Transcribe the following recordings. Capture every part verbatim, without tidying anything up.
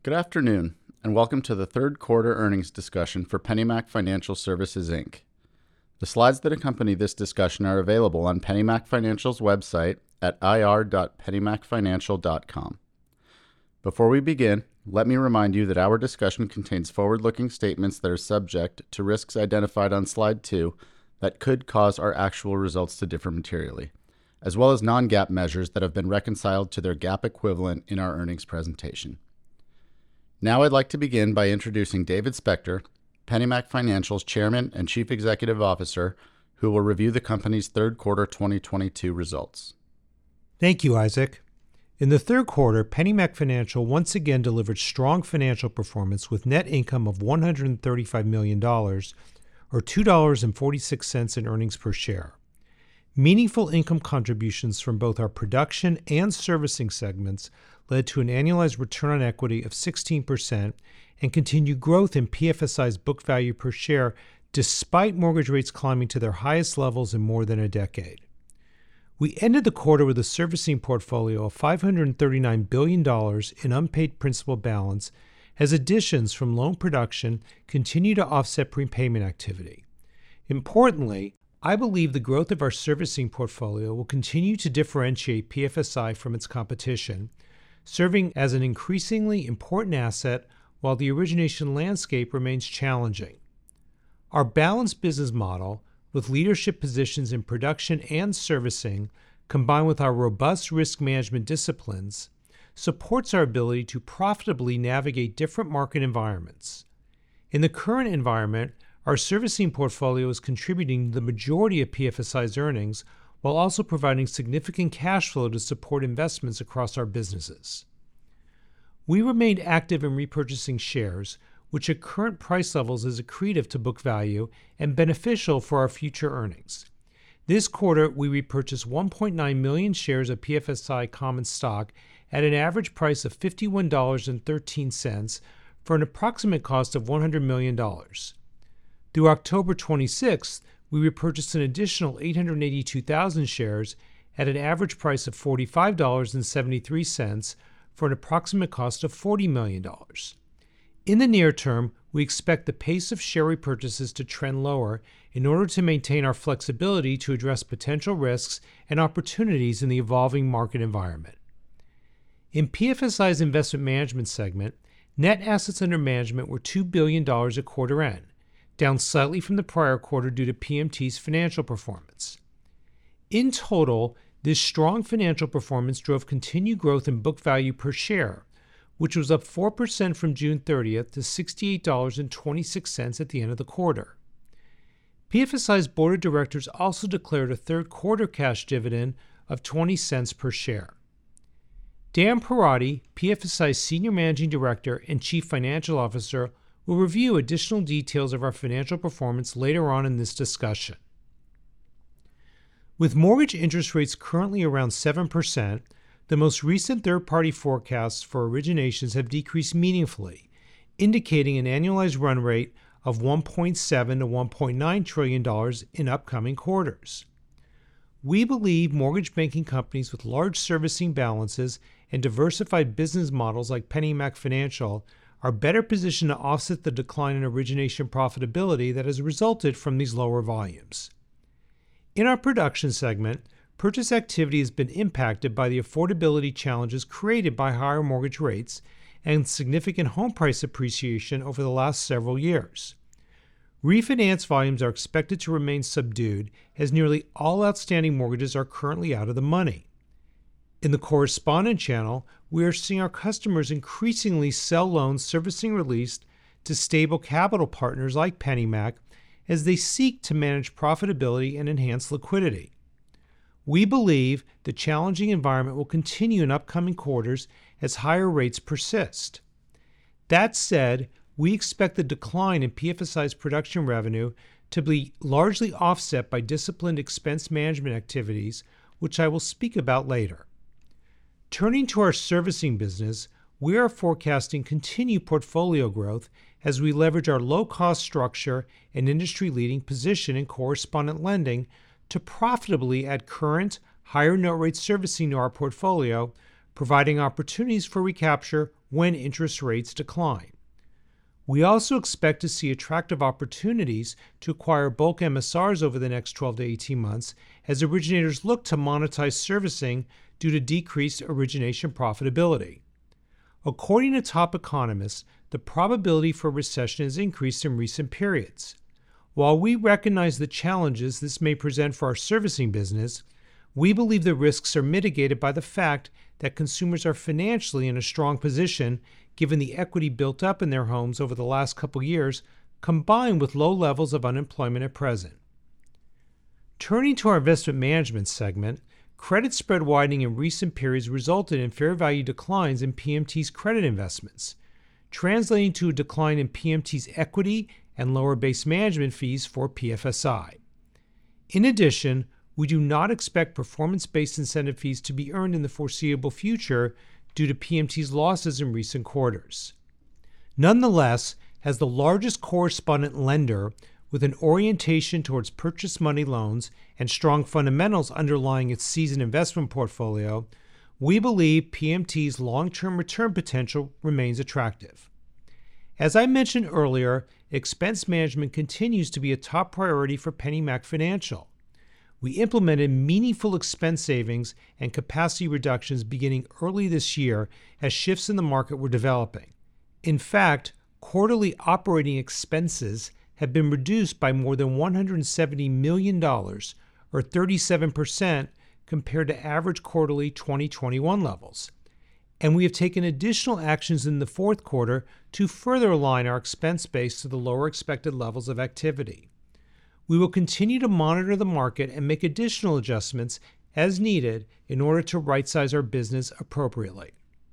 Good afternoon, and welcome to the third quarter earnings discussion for PennyMac Financial Services, Incorporated. The slides that accompany this discussion are available on PennyMac Financial's website at i r dot pennymac financial dot com. Before we begin, let me remind you that our discussion contains forward-looking statements that are subject to risks identified on slide two that could cause our actual results to differ materially, as well as non-GAAP measures that have been reconciled to their GAAP equivalent in our earnings presentation. Now I'd like to begin by introducing David Spector, PennyMac Financial's Chairman and Chief Executive Officer, who will review the company's third quarter twenty twenty-two results. Thank you, Isaac. In the third quarter, PennyMac Financial once again delivered strong financial performance with net income of one hundred thirty-five million dollars, or two dollars and forty-six cents in earnings per share. Meaningful income contributions from both our production and servicing segments led to an annualized return on equity of sixteen percent and continued growth in P F S I's book value per share despite mortgage rates climbing to their highest levels in more than a decade. We ended the quarter with a servicing portfolio of five hundred thirty-nine billion dollars in unpaid principal balance as additions from loan production continue to offset prepayment activity. Importantly, I believe the growth of our servicing portfolio will continue to differentiate P F S I from its competition, serving as an increasingly important asset while the origination landscape remains challenging. Our balanced business model, with leadership positions in production and servicing, combined with our robust risk management disciplines, supports our ability to profitably navigate different market environments. In the current environment, our servicing portfolio is contributing the majority of P F S I's earnings while also providing significant cash flow to support investments across our businesses. We remained active in repurchasing shares, which at current price levels is accretive to book value and beneficial for our future earnings. This quarter, we repurchased one point nine million shares of P F S I common stock at an average price of fifty-one dollars and thirteen cents for an approximate cost of one hundred million dollars. Through October twenty-sixth, we repurchased an additional eight hundred eighty-two thousand shares at an average price of forty-five dollars and seventy-three cents for an approximate cost of forty million dollars. In the near term, we expect the pace of share repurchases to trend lower in order to maintain our flexibility to address potential risks and opportunities in the evolving market environment. In P F S I's investment management segment, net assets under management were two billion dollars at quarter end, down slightly from the prior quarter due to P M T's financial performance. In total, this strong financial performance drove continued growth in book value per share, which was up four percent from June thirtieth to sixty-eight dollars and twenty-six cents at the end of the quarter. P F S I's board of directors also declared a third quarter cash dividend of twenty cents per share. Dan Perotti, P F S I's Senior Managing Director and Chief Financial Officer, will review additional details of our financial performance later on in this discussion. With mortgage interest rates currently around seven percent, the most recent third-party forecasts for originations have decreased meaningfully, indicating an annualized run rate of one point seven to one point nine trillion dollars in upcoming quarters. We believe mortgage banking companies with large servicing balances and diversified business models like PennyMac Financial are better positioned to offset the decline in origination profitability that has resulted from these lower volumes. In our production segment, purchase activity has been impacted by the affordability challenges created by higher mortgage rates and significant home price appreciation over the last several years. Refinance volumes are expected to remain subdued as nearly all outstanding mortgages are currently out of the money. In the correspondent channel, we are seeing our customers increasingly sell loans servicing released to stable capital partners like PennyMac as they seek to manage profitability and enhance liquidity. We believe the challenging environment will continue in upcoming quarters as higher rates persist. That said, we expect the decline in P F S I's production revenue to be largely offset by disciplined expense management activities, which I will speak about later. Turning to our servicing business, we are forecasting continued portfolio growth as we leverage our low-cost structure and industry-leading position in correspondent lending to profitably add current, higher note rate servicing to our portfolio, providing opportunities for recapture when interest rates decline. We also expect to see attractive opportunities to acquire bulk M S Rs over the next twelve to eighteen months as originators look to monetize servicing due to decreased origination profitability. According to top economists, the probability for recession has increased in recent periods. While we recognize the challenges this may present for our servicing business, we believe the risks are mitigated by the fact that consumers are financially in a strong position given the equity built up in their homes over the last couple years, combined with low levels of unemployment at present. Turning to our investment management segment, credit spread widening in recent periods resulted in fair value declines in P M T's credit investments, translating to a decline in P M T's equity and lower base management fees for P F S I. In addition, we do not expect performance-based incentive fees to be earned in the foreseeable future due to P M T's losses in recent quarters. Nonetheless, as the largest correspondent lender with an orientation towards purchase money loans and strong fundamentals underlying its seasoned investment portfolio, we believe P M T's long-term return potential remains attractive. As I mentioned earlier, expense management continues to be a top priority for PennyMac Financial. We implemented meaningful expense savings and capacity reductions beginning early this year as shifts in the market were developing. In fact, quarterly operating expenses have been reduced by more than one hundred seventy million dollars, or thirty-seven percent, compared to average quarterly twenty twenty-one levels. And we have taken additional actions in the fourth quarter to further align our expense base to the lower expected levels of activity. We will continue to monitor the market and make additional adjustments as needed in order to right-size our business appropriately.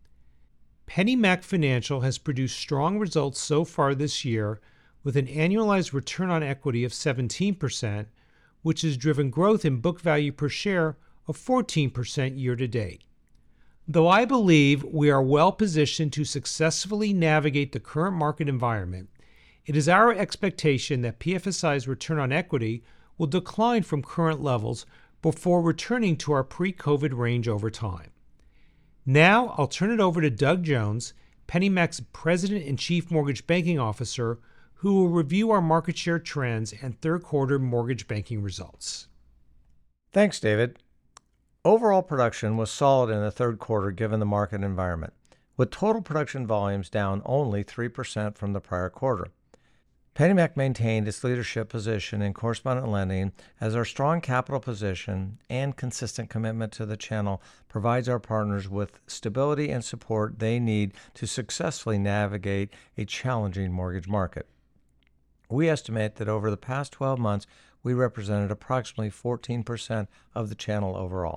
PennyMac Financial has produced strong results so far this year with an annualized return on equity of seventeen percent, which has driven growth in book value per share of fourteen percent year to date. Though I believe we are well positioned to successfully navigate the current market environment, it is our expectation that P F S I's return on equity will decline from current levels before returning to our pre-COVID range over time. Now, I'll turn it over to Doug Jones, PennyMac's President and Chief Mortgage Banking Officer, who will review our market share trends and third quarter mortgage banking results. Thanks, David. Overall production was solid in the third quarter given the market environment, with total production volumes down only three percent from the prior quarter. PennyMac maintained its leadership position in correspondent lending as our strong capital position and consistent commitment to the channel provides our partners with stability and support they need to successfully navigate a challenging mortgage market. We estimate that over the past twelve months, we represented approximately fourteen percent of the channel overall.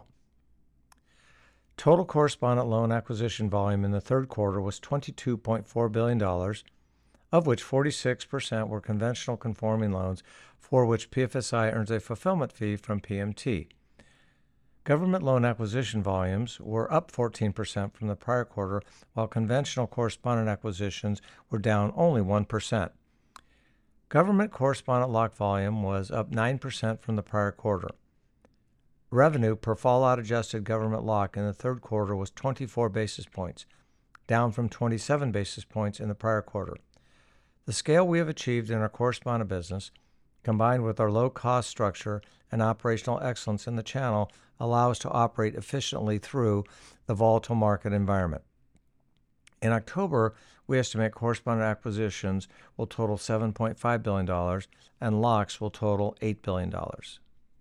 Total correspondent loan acquisition volume in the third quarter was twenty-two point four billion dollars, of which forty-six percent were conventional conforming loans for which P F S I earns a fulfillment fee from P M T. Government loan acquisition volumes were up fourteen percent from the prior quarter, while conventional correspondent acquisitions were down only one percent. Government correspondent lock volume was up nine percent from the prior quarter. Revenue per fallout adjusted government lock in the third quarter was twenty-four basis points, down from twenty-seven basis points in the prior quarter. The scale we have achieved in our correspondent business, combined with our low-cost structure and operational excellence in the channel, allow us to operate efficiently through the volatile market environment. In October, we estimate correspondent acquisitions will total seven point five billion dollars and locks will total eight billion dollars.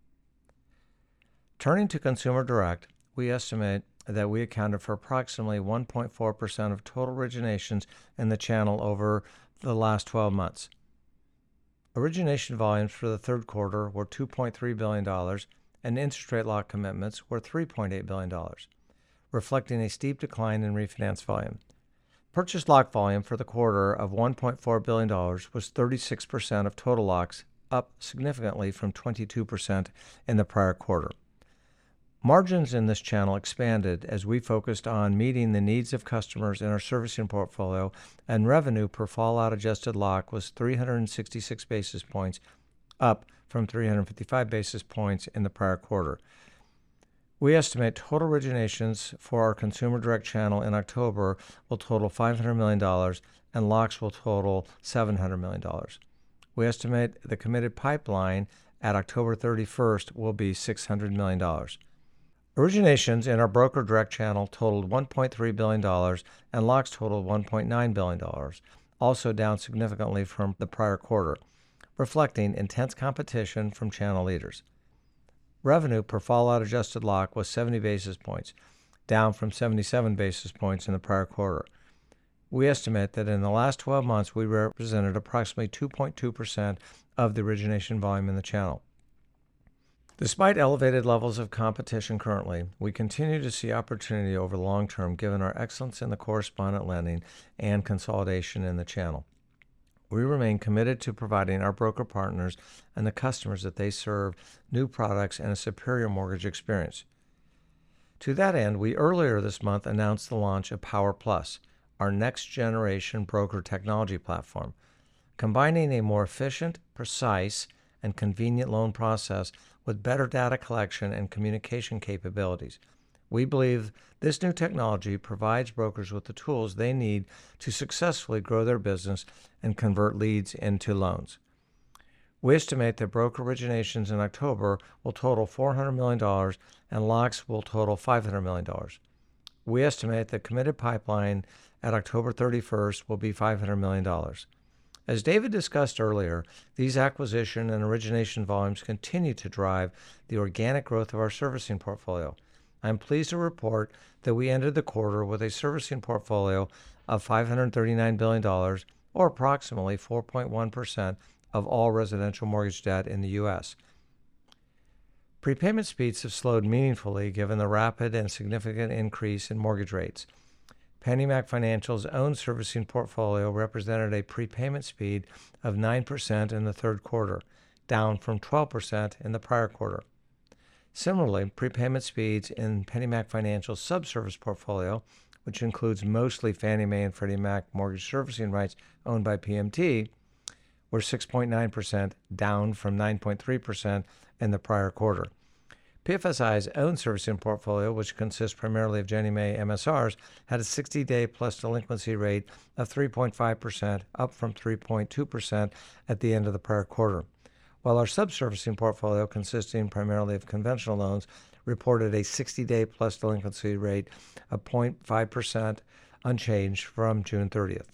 Turning to Consumer Direct, we estimate that we accounted for approximately one point four percent of total originations in the channel over the last twelve months. Origination volumes for the third quarter were two point three billion dollars and interest rate lock commitments were three point eight billion dollars, reflecting a steep decline in refinance volume. Purchase lock volume for the quarter of one point four billion dollars was thirty-six percent of total locks, up significantly from twenty-two percent in the prior quarter. Margins in this channel expanded as we focused on meeting the needs of customers in our servicing portfolio, and revenue per fallout adjusted lock was three hundred sixty-six basis points, up from three hundred fifty-five basis points in the prior quarter. We estimate total originations for our consumer direct channel in October will total five hundred million dollars and locks will total seven hundred million dollars. We estimate the committed pipeline at October thirty-first will be six hundred million dollars. Originations in our broker direct channel totaled one point three billion dollars and locks totaled one point nine billion dollars, also down significantly from the prior quarter, reflecting intense competition from channel leaders. Revenue per fallout-adjusted lock was seventy basis points, down from seventy-seven basis points in the prior quarter. We estimate that in the last twelve months, we represented approximately two point two percent of the origination volume in the channel. Despite elevated levels of competition currently, we continue to see opportunity over the long term given our excellence in the correspondent lending and consolidation in the channel. We remain committed to providing our broker partners and the customers that they serve new products and a superior mortgage experience. To that end, we earlier this month announced the launch of Power Plus, our next-generation broker technology platform, combining a more efficient, precise, and convenient loan process with better data collection and communication capabilities. We believe this new technology provides brokers with the tools they need to successfully grow their business and convert leads into loans. We estimate that broker originations in October will total four hundred million dollars and locks will total five hundred million dollars. We estimate the committed pipeline at October thirty-first will be five hundred million dollars. As David discussed earlier, these acquisition and origination volumes continue to drive the organic growth of our servicing portfolio. I am pleased to report that we ended the quarter with a servicing portfolio of five hundred thirty-nine billion dollars, or approximately four point one percent of all residential mortgage debt in the U S. Prepayment speeds have slowed meaningfully given the rapid and significant increase in mortgage rates. PennyMac Financial's own servicing portfolio represented a prepayment speed of nine percent in the third quarter, down from twelve percent in the prior quarter. Similarly, prepayment speeds in PennyMac Financial's subservice portfolio, which includes mostly Fannie Mae and Freddie Mac mortgage servicing rights owned by P M T, were six point nine percent, down from nine point three percent in the prior quarter. P F S I's own servicing portfolio, which consists primarily of Ginnie Mae M S Rs, had a sixty-day plus delinquency rate of three point five percent, up from three point two percent at the end of the prior quarter, while our subservicing portfolio, consisting primarily of conventional loans, reported a sixty-day plus delinquency rate of zero point five percent, unchanged from June thirtieth.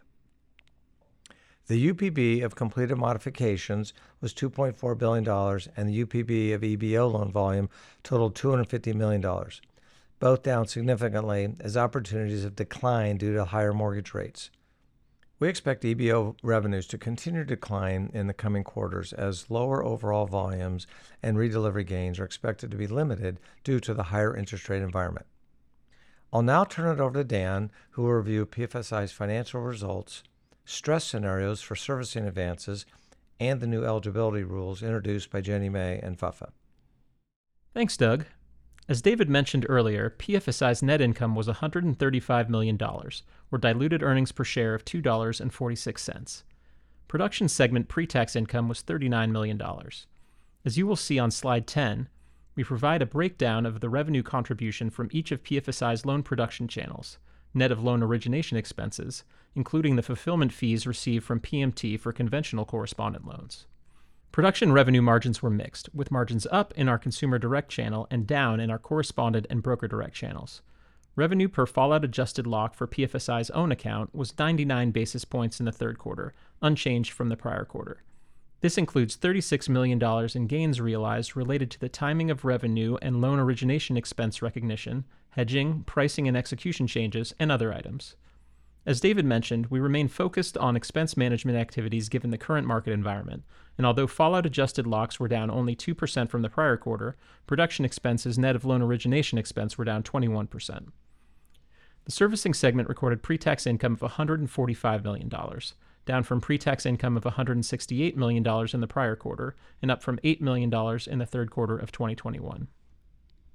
The U P B of completed modifications was two point four billion dollars, and the U P B of E B O loan volume totaled two hundred fifty million dollars, both down significantly as opportunities have declined due to higher mortgage rates. We expect E B O revenues to continue to decline in the coming quarters as lower overall volumes and redelivery gains are expected to be limited due to the higher interest rate environment. I'll now turn it over to Dan, who will review P F S I's financial results, stress scenarios for servicing advances, and the new eligibility rules introduced by Ginnie Mae and F U F A. Thanks, Doug. As David mentioned earlier, P F S I's net income was one hundred thirty-five million dollars, or diluted earnings per share of two dollars and forty-six cents. Production segment pre-tax income was thirty-nine million dollars. As you will see on slide ten, we provide a breakdown of the revenue contribution from each of P F S I's loan production channels, net of loan origination expenses, including the fulfillment fees received from P M T for conventional correspondent loans. Production revenue margins were mixed, with margins up in our consumer direct channel and down in our correspondent and broker direct channels. Revenue per fallout-adjusted lock for P F S I's own account was ninety-nine basis points in the third quarter, unchanged from the prior quarter. This includes thirty-six million dollars in gains realized related to the timing of revenue and loan origination expense recognition, hedging, pricing and execution changes, and other items. As David mentioned, we remain focused on expense management activities given the current market environment, and although fallout-adjusted locks were down only two percent from the prior quarter, production expenses net of loan origination expense were down twenty-one percent. The servicing segment recorded pre-tax income of one hundred forty-five million dollars, down from pre-tax income of one hundred sixty-eight million dollars in the prior quarter, and up from eight million dollars in the third quarter of twenty twenty-one.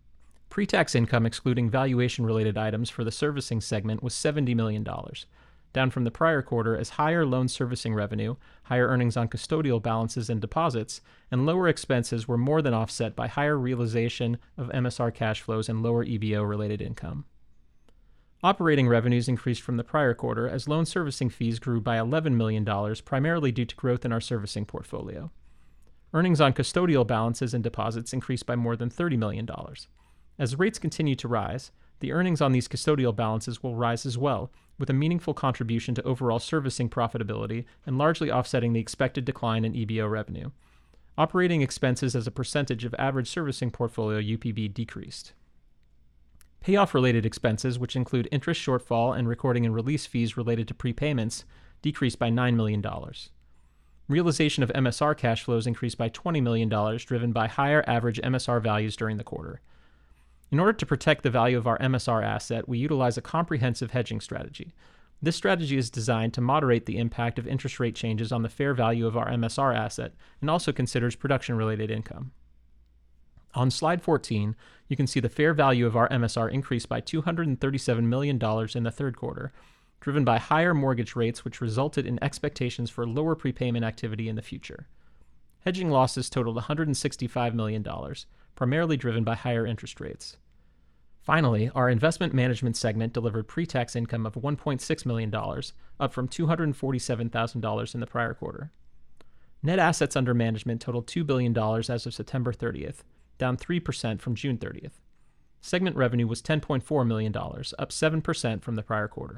Pre-tax income excluding valuation-related items for the servicing segment was seventy million dollars, down from the prior quarter as higher loan servicing revenue, higher earnings on custodial balances and deposits, and lower expenses were more than offset by higher realization of M S R cash flows and lower E B O-related income. Operating revenues increased from the prior quarter as loan servicing fees grew by eleven million dollars, primarily due to growth in our servicing portfolio. Earnings on custodial balances and deposits increased by more than thirty million dollars. As rates continue to rise, the earnings on these custodial balances will rise as well, with a meaningful contribution to overall servicing profitability and largely offsetting the expected decline in E B O revenue. Operating expenses as a percentage of average servicing portfolio U P B decreased. Payoff-related expenses, which include interest shortfall and recording and release fees related to prepayments, decreased by nine million dollars. Realization of M S R cash flows increased by twenty million dollars, driven by higher average M S R values during the quarter. In order to protect the value of our M S R asset, we utilize a comprehensive hedging strategy. This strategy is designed to moderate the impact of interest rate changes on the fair value of our M S R asset and also considers production-related income. On slide fourteen, you can see the fair value of our M S R increased by two hundred thirty-seven million dollars in the third quarter, driven by higher mortgage rates, which resulted in expectations for lower prepayment activity in the future. Hedging losses totaled one hundred sixty-five million dollars, primarily driven by higher interest rates. Finally, our investment management segment delivered pre-tax income of one point six million dollars, up from two hundred forty-seven thousand dollars in the prior quarter. Net assets under management totaled two billion dollars as of September thirtieth, down three percent from June thirtieth. Segment revenue was ten point four million dollars, up seven percent from the prior quarter.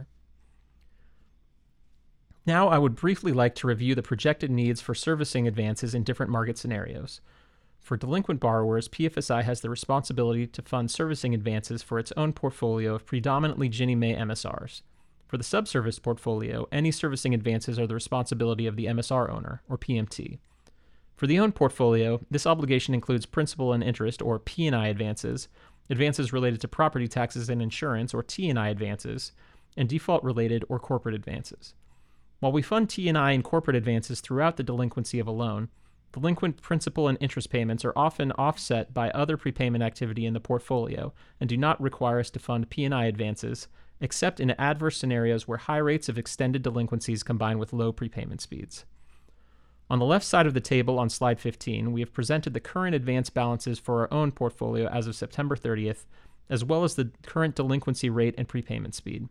Now I would briefly like to review the projected needs for servicing advances in different market scenarios. For delinquent borrowers, P F S I has the responsibility to fund servicing advances for its own portfolio of predominantly Ginnie Mae M S Rs. For the subserviced portfolio, any servicing advances are the responsibility of the M S R owner, or P M T. For the owned portfolio, this obligation includes principal and interest, or P and I advances, advances related to property taxes and insurance, or T and I advances, and default-related or corporate advances. While we fund T and I and corporate advances throughout the delinquency of a loan, delinquent principal and interest payments are often offset by other prepayment activity in the portfolio and do not require us to fund P and I advances, except in adverse scenarios where high rates of extended delinquencies combine with low prepayment speeds. On the left side of the table on slide fifteen, we have presented the current advance balances for our own portfolio as of September thirtieth, as well as the current delinquency rate and prepayment speed.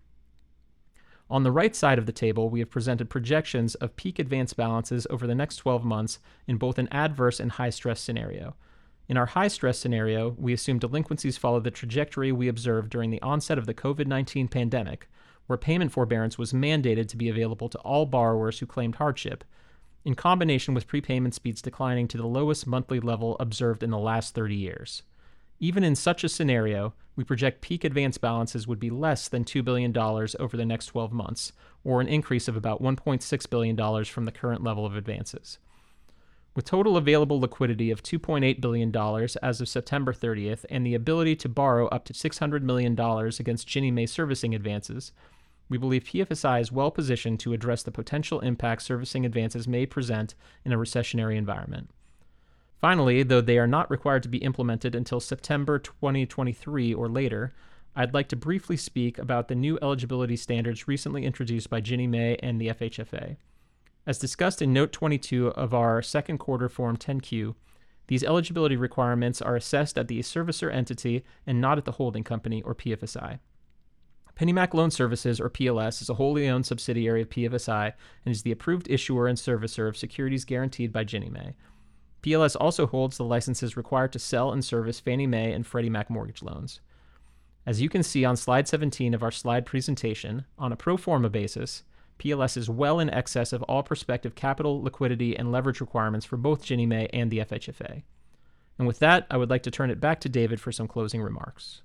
On the right side of the table, we have presented projections of peak advance balances over the next twelve months in both an adverse and high-stress scenario. In our high-stress scenario, we assume delinquencies follow the trajectory we observed during the onset of the COVID nineteen pandemic, where payment forbearance was mandated to be available to all borrowers who claimed hardship, in combination with prepayment speeds declining to the lowest monthly level observed in the last thirty years. Even in such a scenario, we project peak advance balances would be less than two billion dollars over the next twelve months, or an increase of about one point six billion dollars from the current level of advances. With total available liquidity of two point eight billion dollars as of September thirtieth and the ability to borrow up to six hundred million dollars against Ginnie Mae servicing advances, we believe P F S I is well positioned to address the potential impact servicing advances may present in a recessionary environment. Finally, though they are not required to be implemented until September twenty twenty-three or later, I'd like to briefly speak about the new eligibility standards recently introduced by Ginnie Mae and the F H F A. As discussed in Note twenty-two of our second quarter Form ten Q, these eligibility requirements are assessed at the servicer entity and not at the holding company, or P F S I. PennyMac Loan Services, or P L S, is a wholly owned subsidiary of P F S I and is the approved issuer and servicer of securities guaranteed by Ginnie Mae. P L S also holds the licenses required to sell and service Fannie Mae and Freddie Mac mortgage loans. As you can see on slide seventeen of our slide presentation, on a pro forma basis, P L S is well in excess of all prospective capital, liquidity, and leverage requirements for both Ginnie Mae and the F H F A. And with that, I would like to turn it back to David for some closing remarks.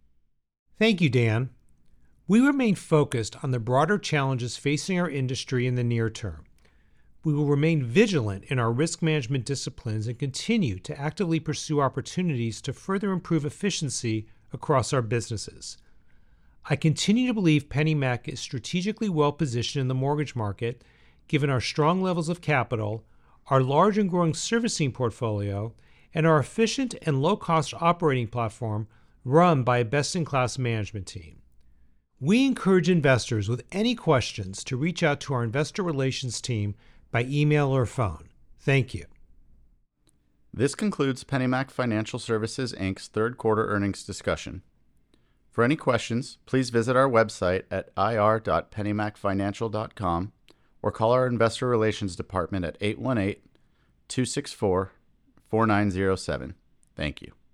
Thank you, Dan. We remain focused on the broader challenges facing our industry in the near term. We will remain vigilant in our risk management disciplines and continue to actively pursue opportunities to further improve efficiency across our businesses. I continue to believe PennyMac is strategically well positioned in the mortgage market, given our strong levels of capital, our large and growing servicing portfolio, and our efficient and low-cost operating platform run by a best-in-class management team. We encourage investors with any questions to reach out to our investor relations team by email or phone. Thank you. This concludes PennyMac Financial Services, Incorporated's third quarter earnings discussion. For any questions, please visit our website at I R dot pennymac financial dot com or call our investor relations department at eight one eight, two six four, four nine zero seven. Thank you.